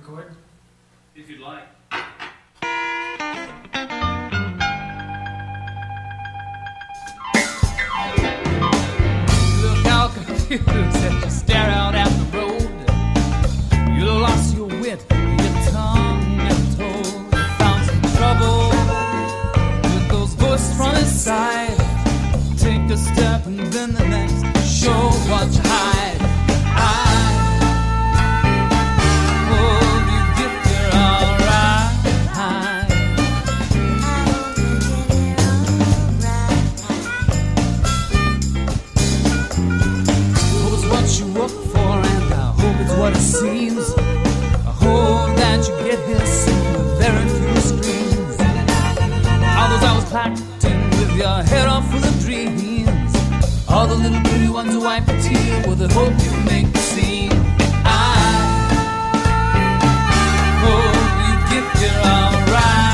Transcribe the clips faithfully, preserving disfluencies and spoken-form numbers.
record? If you'd like. Look how confused as you stare out at the road. You lost your wit, your tongue and told. You found some trouble with those voices from inside. Take a step and then the next. Show what you hide. What it seems, I hope that you get here soon with very few screens. All those hours packed in with your head off full of dreams. All the little pretty ones who wipe your tears with the hope you make the scene. I hope you get here alright.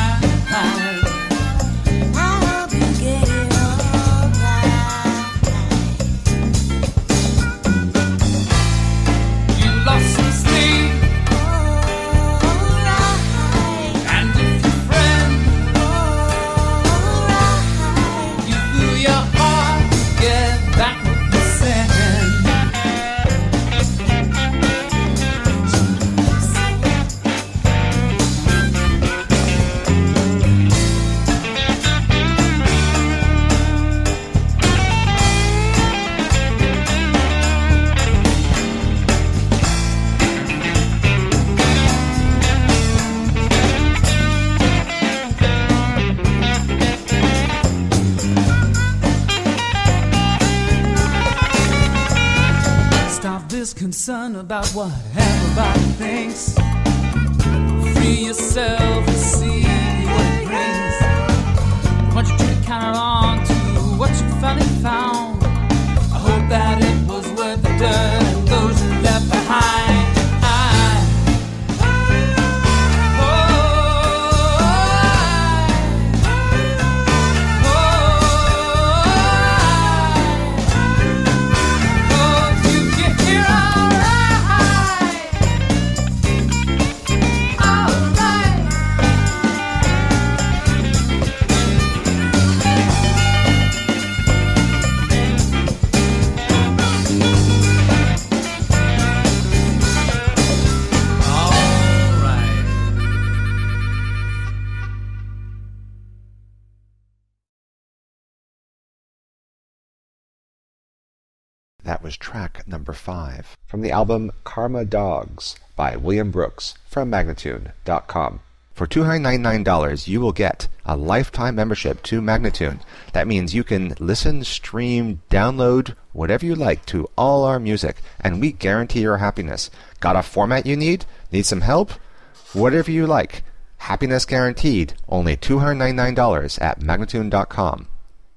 Concern about what everybody thinks. Free yourself and see what it brings. I want you to count on to what you finally found. I hope that it was worth the dirt and those you left behind. That was track number five from the album Karma Dogs by William Brooks from Magnatune dot com. For two hundred ninety-nine dollars, you will get a lifetime membership to Magnatune. That means you can listen, stream, download, whatever you like to all our music, and we guarantee your happiness. Got a format you need? Need some help? Whatever you like. Happiness guaranteed. Only two hundred ninety-nine dollars at Magnatune dot com.